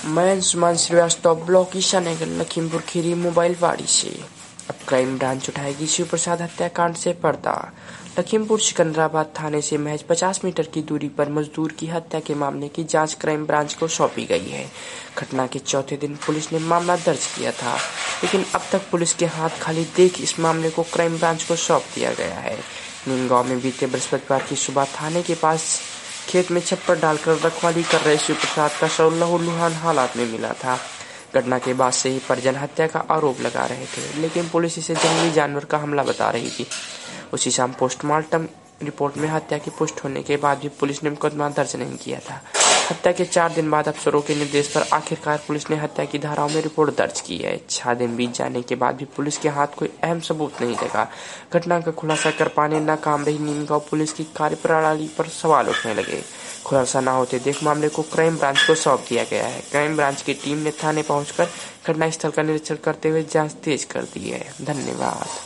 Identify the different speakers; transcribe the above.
Speaker 1: मैं Anshuman Srivastava, block Ishanagar, Lakhimpur Kheri, mobile वाड़ी से। अब क्राइम ब्रांच उठाएगी शिव प्रसाद हत्याकांड से पर्दा। लखीमपुर सिकंदराबाद थाने से महज 50 मीटर की दूरी पर मजदूर की हत्या के मामले की जांच क्राइम ब्रांच को सौंपी गई है। घटना के चौथे दिन पुलिस ने मामला दर्ज किया था, लेकिन अब तक पुलिस के हाथ खाली देख इस मामले को क्राइम ब्रांच को सौंप दिया गया है। नीमगांव में बीते बृहस्पतिवार की सुबह थाने के पास खेत में छप्पर डालकर रखवाली कर रहे शिव प्रसाद का शव लहूलुहान हालात में मिला था। घटना के बाद से ही परिजन हत्या का आरोप लगा रहे थे, लेकिन पुलिस इसे जंगली जानवर का हमला बता रही थी। उसी शाम पोस्टमार्टम रिपोर्ट में हत्या की पुष्टि होने के बाद भी पुलिस ने मुकदमा दर्ज नहीं किया था। हत्या के 4 दिन बाद अफसरों के निर्देश पर आखिरकार पुलिस ने हत्या की धाराओं में रिपोर्ट दर्ज की है। 6 दिन बीत जाने के बाद भी पुलिस के हाथ कोई अहम सबूत नहीं लगा। घटना का खुलासा कर पाने नाकाम रही नीमगांव पुलिस की कार्यप्रणाली पर सवाल उठने लगे। खुलासा न होते देख मामले को क्राइम ब्रांच को सौंप दिया गया है। क्राइम ब्रांच की टीम ने थाने पहुंचकर घटनास्थल का निरीक्षण करते हुए जांच तेज कर दी है। धन्यवाद।